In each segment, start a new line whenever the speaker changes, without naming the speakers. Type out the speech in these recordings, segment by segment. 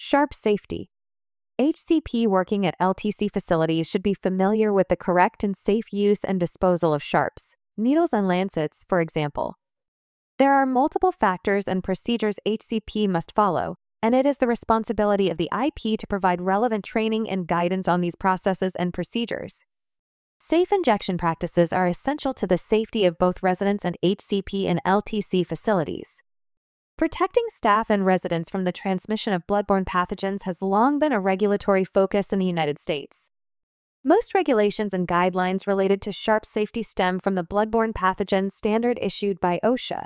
Sharp safety. HCP working at LTC facilities should be familiar with the correct and safe use and disposal of sharps, needles, and lancets, for example. There are multiple factors and procedures HCP must follow, and it is the responsibility of the IP to provide relevant training and guidance on these processes and procedures. Safe injection practices are essential to the safety of both residents and HCP and LTC facilities. Protecting staff and residents from the transmission of bloodborne pathogens has long been a regulatory focus in the United States. Most regulations and guidelines related to sharp safety stem from the bloodborne pathogen standard issued by OSHA.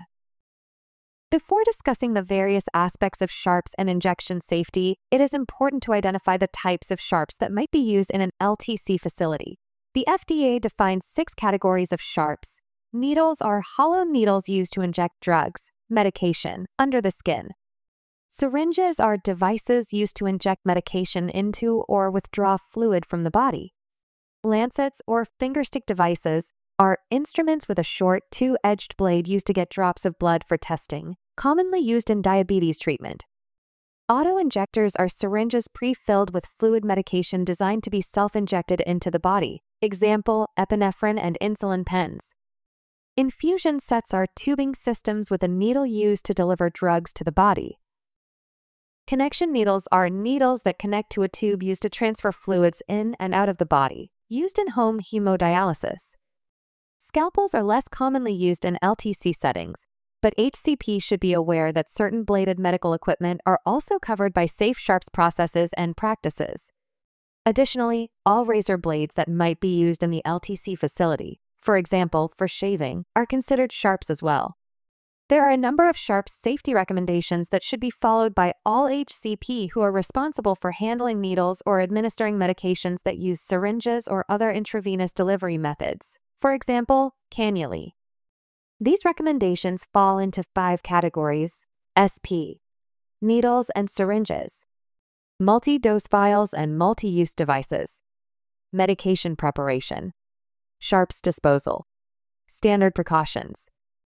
Before discussing the various aspects of sharps and injection safety, it is important to identify the types of sharps that might be used in an LTC facility. The FDA defines 6 categories of sharps. Needles are hollow needles used to inject drugs, medication, under the skin. Syringes are devices used to inject medication into or withdraw fluid from the body. Lancets or fingerstick devices are instruments with a short, two-edged blade used to get drops of blood for testing, commonly used in diabetes treatment. Auto-injectors are syringes pre-filled with fluid medication designed to be self-injected into the body, example, epinephrine and insulin pens. Infusion sets are tubing systems with a needle used to deliver drugs to the body. Connection needles are needles that connect to a tube used to transfer fluids in and out of the body, used in home hemodialysis. Scalpels are less commonly used in LTC settings, but HCP should be aware that certain bladed medical equipment are also covered by safe sharps processes and practices. Additionally, all razor blades that might be used in the LTC facility, for example, for shaving, are considered sharps as well. There are a number of sharp safety recommendations that should be followed by all HCP who are responsible for handling needles or administering medications that use syringes or other intravenous delivery methods, for example, cannulae. These recommendations fall into 5 categories: SP, needles and syringes, multi-dose vials and multi-use devices, medication preparation, sharps disposal, standard precautions.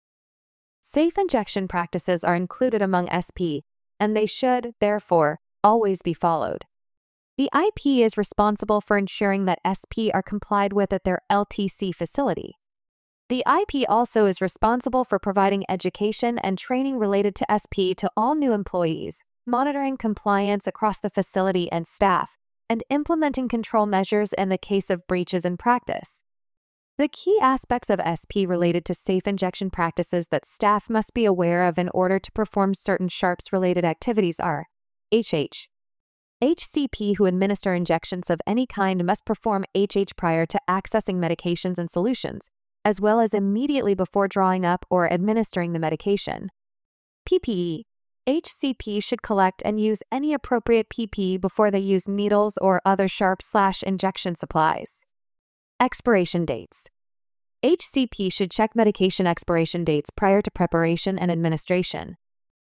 Safe injection practices are included among SP, and they should, therefore, always be followed. The IP is responsible for ensuring that SP are complied with at their LTC facility. The IP also is responsible for providing education and training related to SP to all new employees, monitoring compliance across the facility and staff, and implementing control measures in the case of breaches in practice. The key aspects of SP related to safe injection practices that staff must be aware of in order to perform certain sharps-related activities are HH. HCP who administer injections of any kind must perform HH prior to accessing medications and solutions, as well as immediately before drawing up or administering the medication. PPE. HCP should collect and use any appropriate PPE before they use needles or other sharp/injection supplies. Expiration dates. HCP should check medication expiration dates prior to preparation and administration.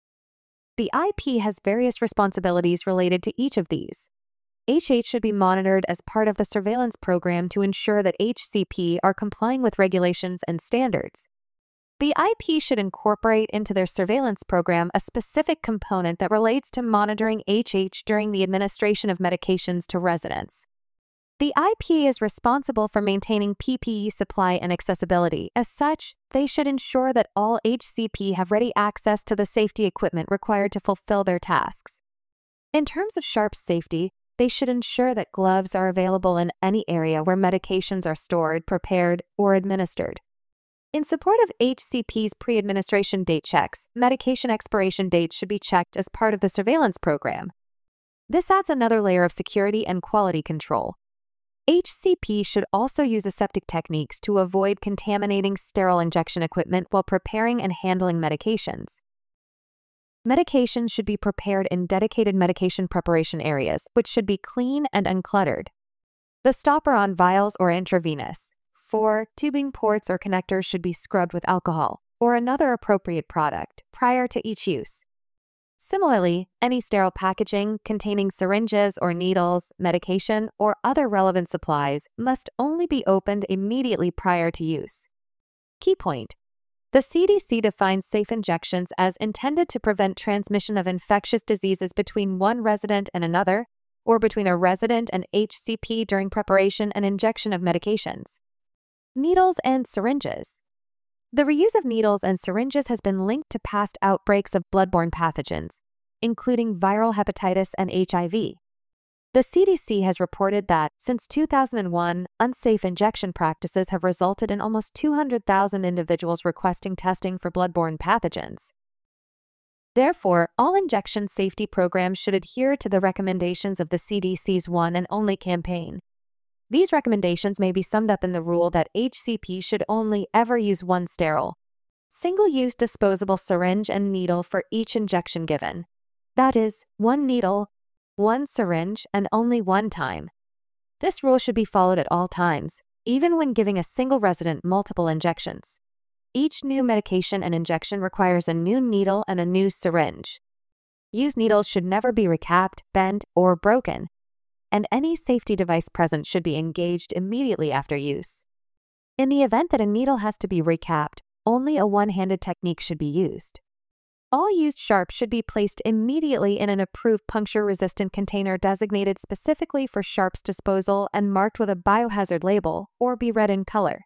The IP has various responsibilities related to each of these. HH should be monitored as part of the surveillance program to ensure that HCP are complying with regulations and standards. The IP should incorporate into their surveillance program a specific component that relates to monitoring HH during the administration of medications to residents. The IP is responsible for maintaining PPE supply and accessibility. As such, they should ensure that all HCP have ready access to the safety equipment required to fulfill their tasks. In terms of sharp safety, they should ensure that gloves are available in any area where medications are stored, prepared, or administered. In support of HCP's pre-administration date checks, medication expiration dates should be checked as part of the surveillance program. This adds another layer of security and quality control. HCP should also use aseptic techniques to avoid contaminating sterile injection equipment while preparing and handling medications. Medications should be prepared in dedicated medication preparation areas, which should be clean and uncluttered. The stopper on vials or intravenous. 4. Tubing ports or connectors should be scrubbed with alcohol or another appropriate product prior to each use. Similarly, any sterile packaging containing syringes or needles, medication, or other relevant supplies must only be opened immediately prior to use. Key point: The CDC defines safe injections as intended to prevent transmission of infectious diseases between one resident and another, or between a resident and HCP during preparation and injection of medications. Needles and syringes. The reuse of needles and syringes has been linked to past outbreaks of bloodborne pathogens, including viral hepatitis and HIV. The CDC has reported that, since 2001, unsafe injection practices have resulted in almost 200,000 individuals requesting testing for bloodborne pathogens. Therefore, all injection safety programs should adhere to the recommendations of the CDC's One and Only campaign. These recommendations may be summed up in the rule that HCP should only ever use one sterile, single-use disposable syringe and needle for each injection given. That is, one needle, one syringe, and only one time. This rule should be followed at all times, even when giving a single resident multiple injections. Each new medication and injection requires a new needle and a new syringe. Used needles should never be recapped, bent, or broken, and any safety device present should be engaged immediately after use. In the event that a needle has to be recapped, only a one-handed technique should be used. All used sharps should be placed immediately in an approved puncture-resistant container designated specifically for sharps disposal and marked with a biohazard label, or be red in color.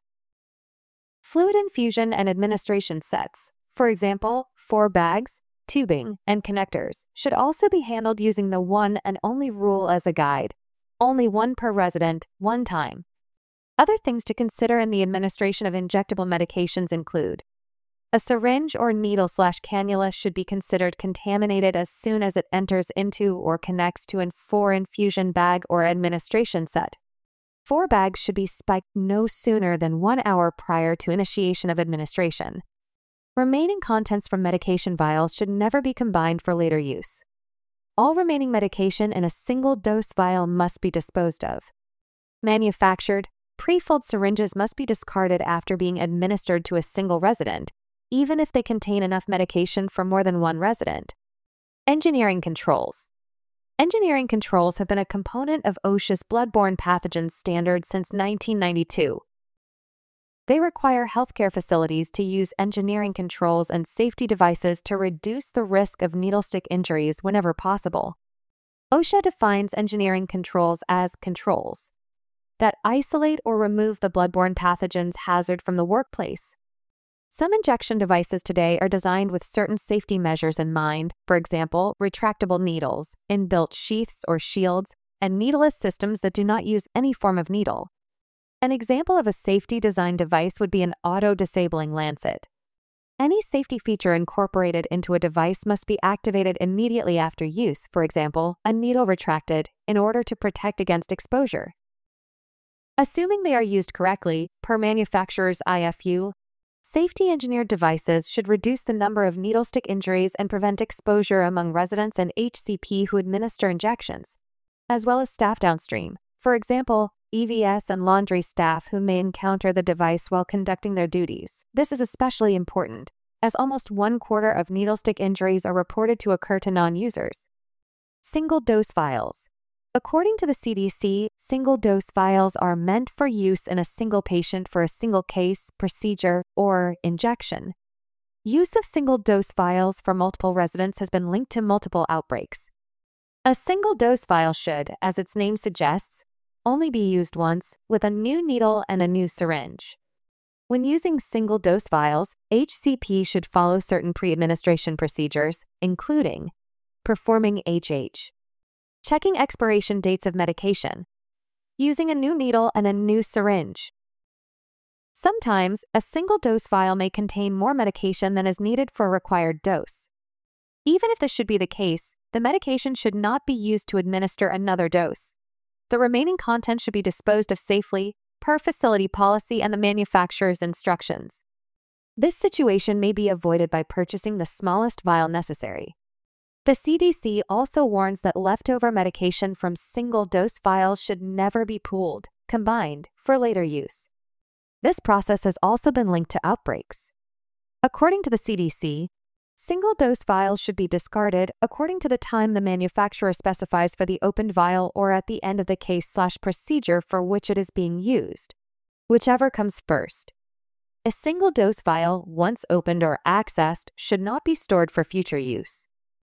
Fluid infusion and administration sets, for example, 4 bags, tubing, and connectors, should also be handled using the One and Only rule as a guide. Only one per resident, one time. Other things to consider in the administration of injectable medications include: a syringe or needle/cannula should be considered contaminated as soon as it enters into or connects to a 4-infusion bag or administration set. 4 bags should be spiked no sooner than 1 hour prior to initiation of administration. Remaining contents from medication vials should never be combined for later use. All remaining medication in a single-dose vial must be disposed of. Manufactured, pre-filled syringes must be discarded after being administered to a single resident, even if they contain enough medication for more than one resident. Engineering controls. Engineering controls have been a component of OSHA's bloodborne pathogens standard since 1992. They require healthcare facilities to use engineering controls and safety devices to reduce the risk of needle stick injuries whenever possible. OSHA defines engineering controls as controls that isolate or remove the bloodborne pathogens hazard from the workplace. Some injection devices today are designed with certain safety measures in mind, for example, retractable needles, inbuilt sheaths or shields, and needleless systems that do not use any form of needle. An example of a safety design device would be an auto-disabling lancet. Any safety feature incorporated into a device must be activated immediately after use, for example, a needle retracted, in order to protect against exposure. Assuming they are used correctly, per manufacturer's IFU, safety-engineered devices should reduce the number of needle stick injuries and prevent exposure among residents and HCP who administer injections, as well as staff downstream, for example, EVS and laundry staff who may encounter the device while conducting their duties. This is especially important, as almost 1/4 of needle stick injuries are reported to occur to non-users. Single-dose vials. According to the CDC, single-dose vials are meant for use in a single patient for a single case, procedure, or injection. Use of single-dose vials for multiple residents has been linked to multiple outbreaks. A single-dose vial should, as its name suggests, only be used once, with a new needle and a new syringe. When using single-dose vials, HCP should follow certain pre-administration procedures, including performing HH, checking expiration dates of medication, using a new needle and a new syringe. Sometimes, a single-dose vial may contain more medication than is needed for a required dose. Even if this should be the case, the medication should not be used to administer another dose. The remaining content should be disposed of safely, per facility policy and the manufacturer's instructions. This situation may be avoided by purchasing the smallest vial necessary. The CDC also warns that leftover medication from single-dose vials should never be pooled, combined, for later use. This process has also been linked to outbreaks. According to the CDC, single-dose vials should be discarded according to the time the manufacturer specifies for the opened vial or at the end of the case/procedure for which it is being used, whichever comes first. A single-dose vial, once opened or accessed, should not be stored for future use.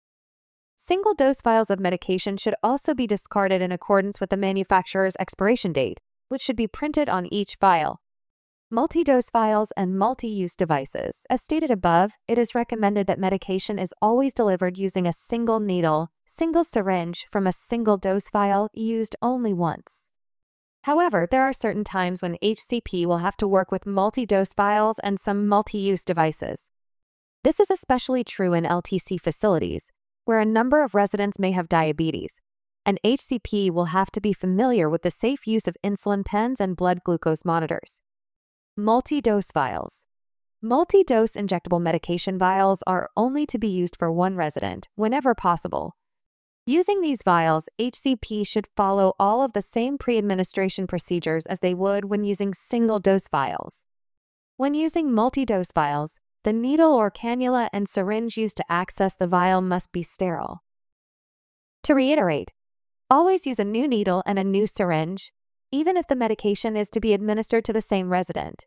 Single-dose vials of medication should also be discarded in accordance with the manufacturer's expiration date, which should be printed on each vial. Multi-dose vials and multi-use devices. As stated above, it is recommended that medication is always delivered using a single needle, single syringe from a single-dose vial used only once. However, there are certain times when HCP will have to work with multi-dose vials and some multi-use devices. This is especially true in LTC facilities, where a number of residents may have diabetes, and HCP will have to be familiar with the safe use of insulin pens and blood glucose monitors. Multi-dose vials. Multi-dose injectable medication vials are only to be used for one resident whenever possible. Using these vials, HCP should follow all of the same pre-administration procedures as they would when using single-dose vials. When using multi-dose vials, the needle or cannula and syringe used to access the vial must be sterile. To reiterate, always use a new needle and a new syringe, even if the medication is to be administered to the same resident.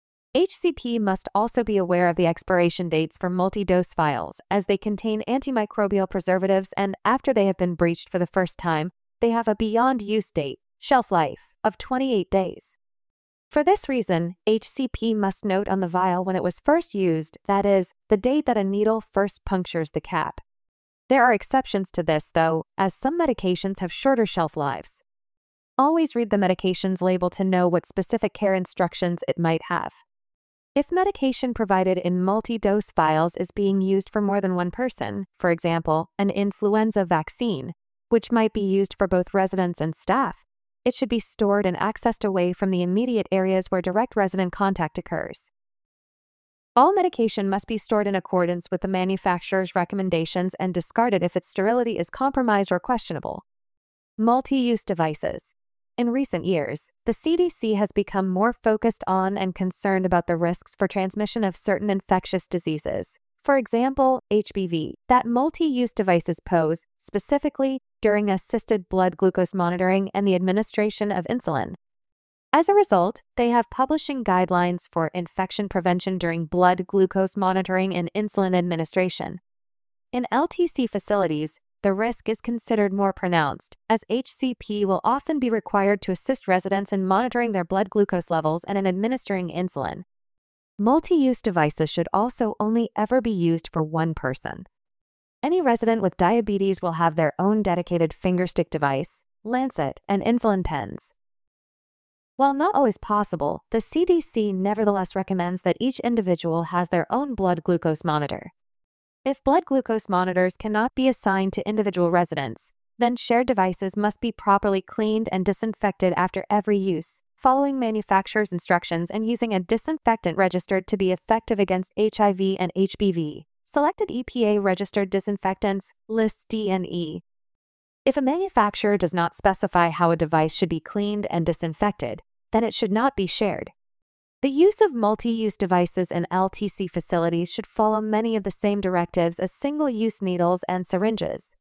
HCP must also be aware of the expiration dates for multi-dose vials, as they contain antimicrobial preservatives and, after they have been breached for the first time, they have a beyond use date, shelf life, of 28 days. For this reason, HCP must note on the vial when it was first used, that is, the date that a needle first punctures the cap. There are exceptions to this, though, as some medications have shorter shelf lives. Always read the medication's label to know what specific care instructions it might have. If medication provided in multi-dose vials is being used for more than one person, for example, an influenza vaccine, which might be used for both residents and staff, it should be stored and accessed away from the immediate areas where direct resident contact occurs. All medication must be stored in accordance with the manufacturer's recommendations and discarded if its sterility is compromised or questionable. Multi-use devices. In recent years, the CDC has become more focused on and concerned about the risks for transmission of certain infectious diseases, for example, HBV, that multi-use devices pose, specifically during assisted blood glucose monitoring and the administration of insulin. As a result, they have publishing guidelines for infection prevention during blood glucose monitoring and insulin administration. In LTC facilities, the risk is considered more pronounced, as HCP will often be required to assist residents in monitoring their blood glucose levels and in administering insulin. Multi-use devices should also only ever be used for one person. Any resident with diabetes will have their own dedicated fingerstick device, lancet, and insulin pens. While not always possible, the CDC nevertheless recommends that each individual has their own blood glucose monitor. If blood glucose monitors cannot be assigned to individual residents, then shared devices must be properly cleaned and disinfected after every use, following manufacturer's instructions and using a disinfectant registered to be effective against HIV and HBV. Selected EPA-registered disinfectants, lists D and E. If a manufacturer does not specify how a device should be cleaned and disinfected, then it should not be shared. The use of multi-use devices in LTC facilities should follow many of the same directives as single-use needles and syringes.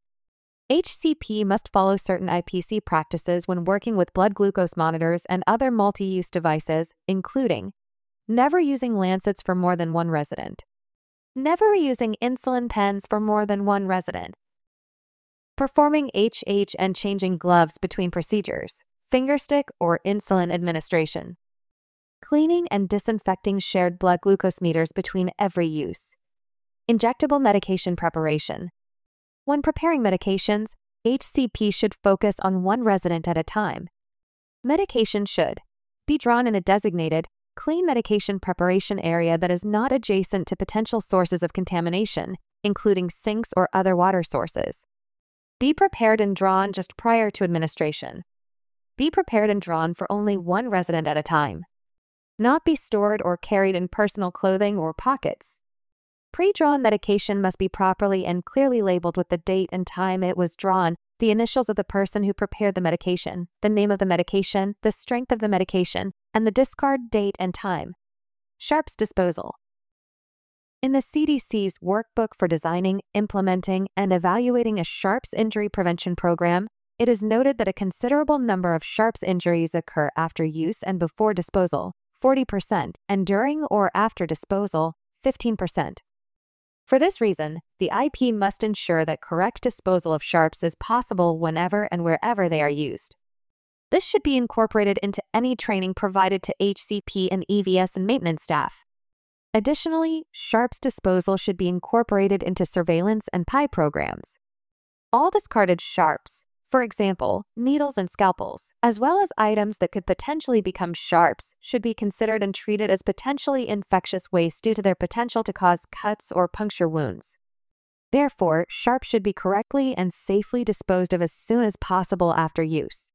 HCP must follow certain IPC practices when working with blood glucose monitors and other multi-use devices, including never using lancets for more than one resident, never using insulin pens for more than one resident, performing HH and changing gloves between procedures, fingerstick or insulin administration, cleaning and disinfecting shared blood glucose meters between every use. Injectable medication preparation. When preparing medications, HCP should focus on one resident at a time. Medication should be drawn in a designated, clean medication preparation area that is not adjacent to potential sources of contamination, including sinks or other water sources. Be prepared and drawn just prior to administration. Be prepared and drawn for only one resident at a time. Not be stored or carried in personal clothing or pockets. Pre-drawn medication must be properly and clearly labeled with the date and time it was drawn, the initials of the person who prepared the medication, the name of the medication, the strength of the medication, and the discard date and time. Sharps disposal. In the CDC's workbook for designing, implementing, and evaluating a sharps injury prevention program, it is noted that a considerable number of sharps injuries occur after use and before disposal. 40%, and during or after disposal, 15%. For this reason, the IP must ensure that correct disposal of sharps is possible whenever and wherever they are used. This should be incorporated into any training provided to HCP and EVS and maintenance staff. Additionally, sharps disposal should be incorporated into surveillance and PI programs. All discarded sharps, for example, needles and scalpels, as well as items that could potentially become sharps, should be considered and treated as potentially infectious waste due to their potential to cause cuts or puncture wounds. Therefore, sharps should be correctly and safely disposed of as soon as possible after use.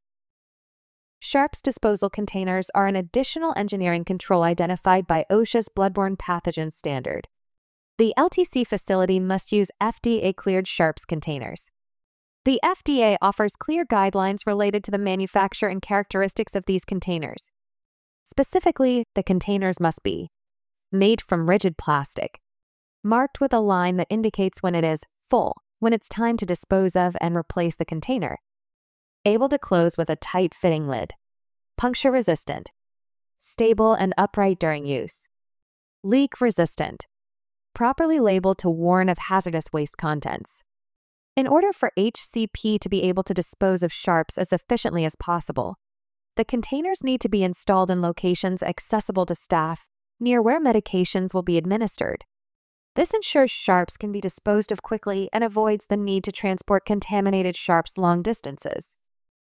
Sharps disposal containers are an additional engineering control identified by OSHA's bloodborne pathogen standard. The LTC facility must use FDA-cleared sharps containers. The FDA offers clear guidelines related to the manufacture and characteristics of these containers. Specifically, the containers must be made from rigid plastic, marked with a line that indicates when it is full, when it's time to dispose of and replace the container, able to close with a tight-fitting lid, puncture-resistant, stable and upright during use, leak-resistant, properly labeled to warn of hazardous waste contents. In order for HCP to be able to dispose of sharps as efficiently as possible, the containers need to be installed in locations accessible to staff near where medications will be administered. This ensures sharps can be disposed of quickly and avoids the need to transport contaminated sharps long distances.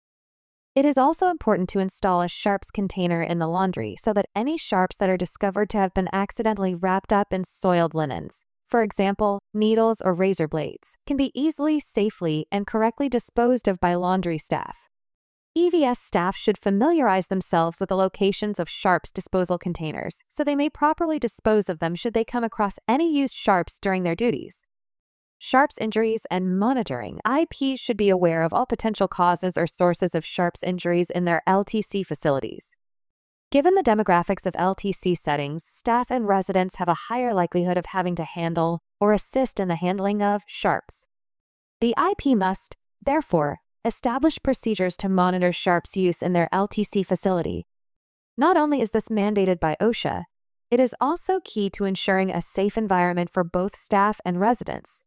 It is also important to install a sharps container in the laundry so that any sharps that are discovered to have been accidentally wrapped up in soiled linens, for example, needles or razor blades, can be easily, safely, and correctly disposed of by laundry staff. EVS staff should familiarize themselves with the locations of sharps disposal containers so they may properly dispose of them should they come across any used sharps during their duties. Sharps injuries and monitoring. IPs should be aware of all potential causes or sources of sharps injuries in their LTC facilities. Given the demographics of LTC settings, staff and residents have a higher likelihood of having to handle or assist in the handling of sharps. The IP must, therefore, establish procedures to monitor sharps use in their LTC facility. Not only is this mandated by OSHA, it is also key to ensuring a safe environment for both staff and residents.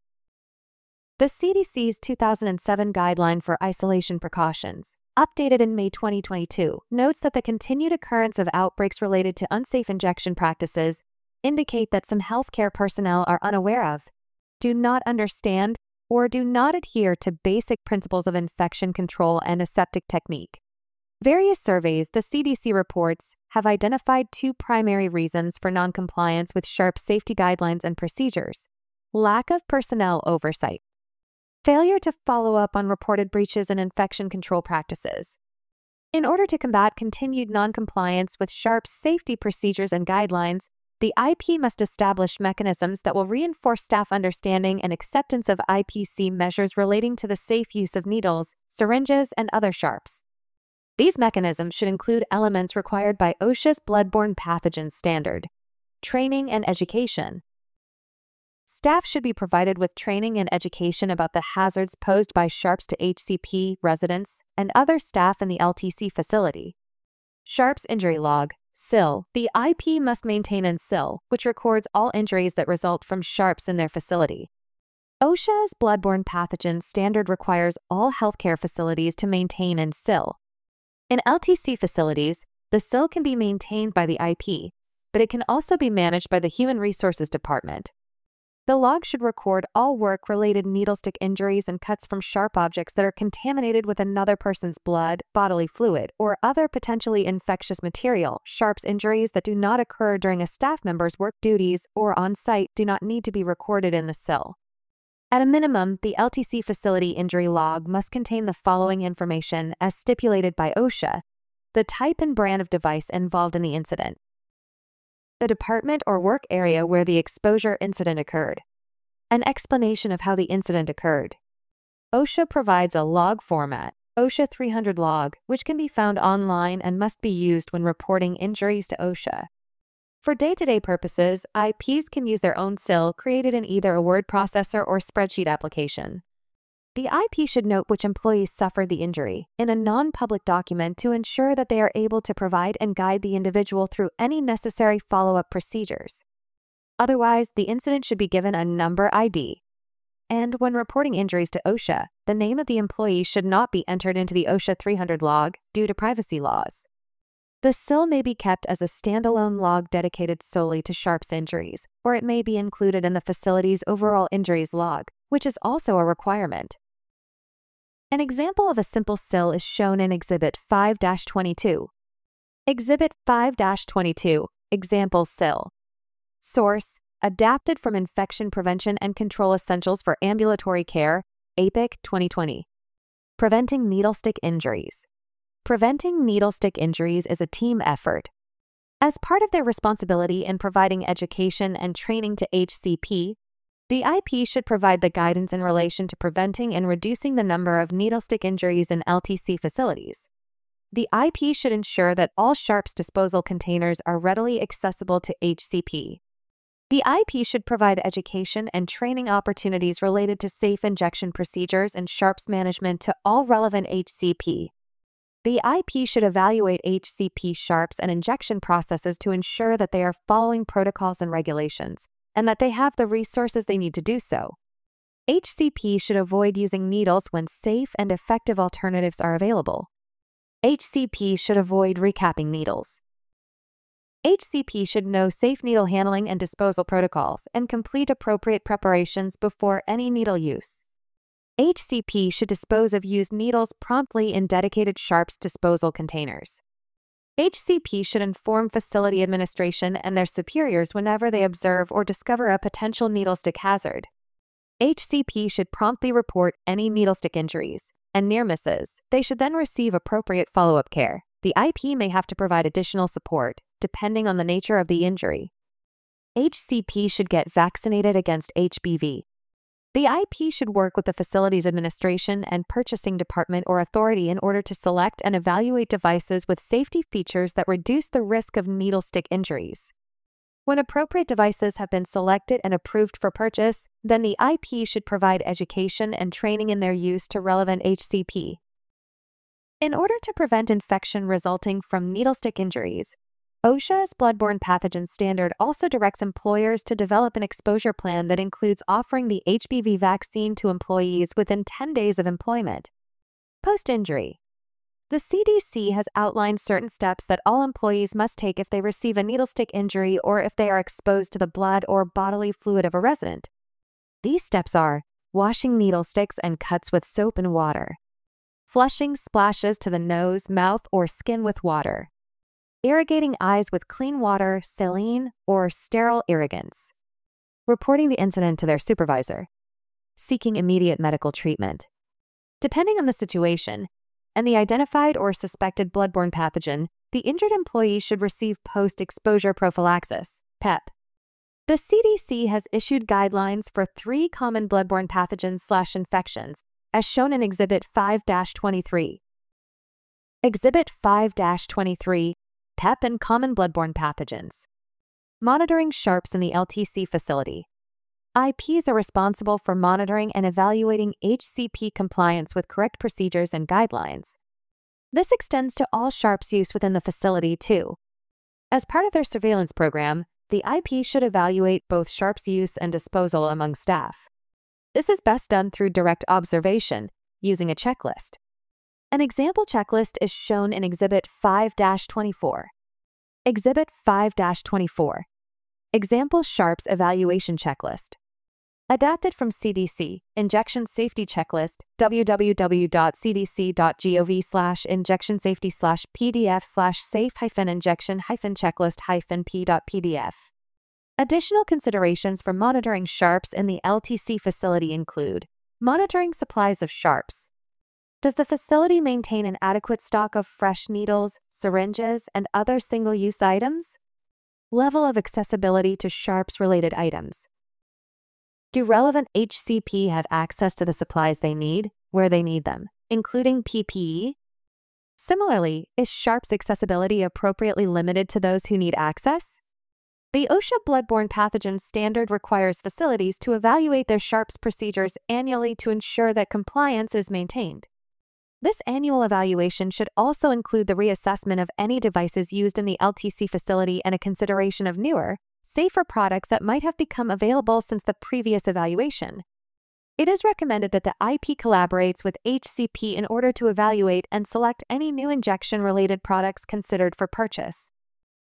The CDC's 2007 Guideline for Isolation Precautions, updated in May 2022, notes that the continued occurrence of outbreaks related to unsafe injection practices indicate that some healthcare personnel are unaware of, do not understand, or do not adhere to basic principles of infection control and aseptic technique. Various surveys the CDC reports have identified two primary reasons for noncompliance with sharp safety guidelines and procedures: lack of personnel oversight, failure to follow up on reported breaches in infection control practices. In order to combat continued noncompliance with sharp safety procedures and guidelines, the IP must establish mechanisms that will reinforce staff understanding and acceptance of IPC measures relating to the safe use of needles, syringes, and other sharps. These mechanisms should include elements required by OSHA's bloodborne pathogen standard, training and education. Staff should be provided with training and education about the hazards posed by sharps to HCP, residents, and other staff in the LTC facility. Sharps Injury Log, SIL. The IP must maintain an SIL, which records all injuries that result from sharps in their facility. OSHA's bloodborne pathogen standard requires all healthcare facilities to maintain an SIL. In LTC facilities, the SIL can be maintained by the IP, but it can also be managed by the Human Resources Department. The log should record all work-related needle stick injuries and cuts from sharp objects that are contaminated with another person's blood, bodily fluid, or other potentially infectious material. Sharps injuries that do not occur during a staff member's work duties or on-site do not need to be recorded in the SIL. At a minimum, the LTC facility injury log must contain the following information as stipulated by OSHA: the type and brand of device involved in the incident, the department or work area where the exposure incident occurred, an explanation of how the incident occurred. OSHA provides a log format, OSHA 300 log, which can be found online and must be used when reporting injuries to OSHA. For day-to-day purposes, IPs can use their own SIL created in either a word processor or spreadsheet application. The IP should note which employees suffered the injury in a non-public document to ensure that they are able to provide and guide the individual through any necessary follow-up procedures. Otherwise, the incident should be given a number ID. And when reporting injuries to OSHA, the name of the employee should not be entered into the OSHA 300 log due to privacy laws. The SIL may be kept as a standalone log dedicated solely to Sharps injuries, or it may be included in the facility's overall injuries log, which is also a requirement. An example of a simple SIL is shown in Exhibit 5-22. Exhibit 5-22, Example SIL. Source: Adapted from Infection Prevention and Control Essentials for Ambulatory Care, APIC 2020. Preventing needle stick injuries. Preventing needle stick injuries is a team effort. As part of their responsibility in providing education and training to HCP, the IP should provide the guidance in relation to preventing and reducing the number of needle stick injuries in LTC facilities. The IP should ensure that all Sharps disposal containers are readily accessible to HCP. The IP should provide education and training opportunities related to safe injection procedures and Sharps management to all relevant HCP. The IP should evaluate HCP Sharps and injection processes to ensure that they are following protocols and regulations, and that they have the resources they need to do so. HCP should avoid using needles when safe and effective alternatives are available. HCP should avoid recapping needles. HCP should know safe needle handling and disposal protocols and complete appropriate preparations before any needle use. HCP should dispose of used needles promptly in dedicated Sharps disposal containers. HCP should inform facility administration and their superiors whenever they observe or discover a potential needle stick hazard. HCP should promptly report any needle stick injuries and near misses. They should then receive appropriate follow-up care. The IP may have to provide additional support, depending on the nature of the injury. HCP should get vaccinated against HBV. The IP should work with the facility's administration and purchasing department or authority in order to select and evaluate devices with safety features that reduce the risk of needle stick injuries. When appropriate devices have been selected and approved for purchase, then the IP should provide education and training in their use to relevant HCP. In order to prevent infection resulting from needle stick injuries, OSHA's bloodborne pathogen standard also directs employers to develop an exposure plan that includes offering the HBV vaccine to employees within 10 days of employment. Post-injury. The CDC has outlined certain steps that all employees must take if they receive a needle stick injury or if they are exposed to the blood or bodily fluid of a resident. These steps are washing needle sticks and cuts with soap and water, flushing splashes to the nose, mouth, or skin with water, irrigating eyes with clean water, saline, or sterile irrigants, reporting the incident to their supervisor, seeking immediate medical treatment. Depending on the situation and the identified or suspected bloodborne pathogen, the injured employee should receive post-exposure prophylaxis, PEP. The CDC has issued guidelines for 3 common bloodborne pathogens/infections, as shown in Exhibit 5-23. Exhibit 5-23, PEP and common bloodborne pathogens. Monitoring Sharps in the LTC facility. IPs are responsible for monitoring and evaluating HCP compliance with correct procedures and guidelines. This extends to all Sharps use within the facility, too. As part of their surveillance program, the IP should evaluate both Sharps use and disposal among staff. This is best done through direct observation, using a checklist. An example checklist is shown in Exhibit 5-24. Exhibit 5-24. Example Sharps Evaluation Checklist. Adapted from CDC, Injection Safety Checklist, www.cdc.gov/injection-safety/pdf/safe-injection-checklist-p.pdf. Additional considerations for monitoring Sharps in the LTC facility include monitoring supplies of Sharps. Does the facility maintain an adequate stock of fresh needles, syringes, and other single-use items? Level of accessibility to Sharps-related items. Do relevant HCP have access to the supplies they need, where they need them, including PPE? Similarly, is Sharps accessibility appropriately limited to those who need access? The OSHA bloodborne pathogens standard requires facilities to evaluate their SHARPS procedures annually to ensure that compliance is maintained. This annual evaluation should also include the reassessment of any devices used in the LTC facility and a consideration of newer, safer products that might have become available since the previous evaluation. It is recommended that the IP collaborates with HCP in order to evaluate and select any new injection-related products considered for purchase.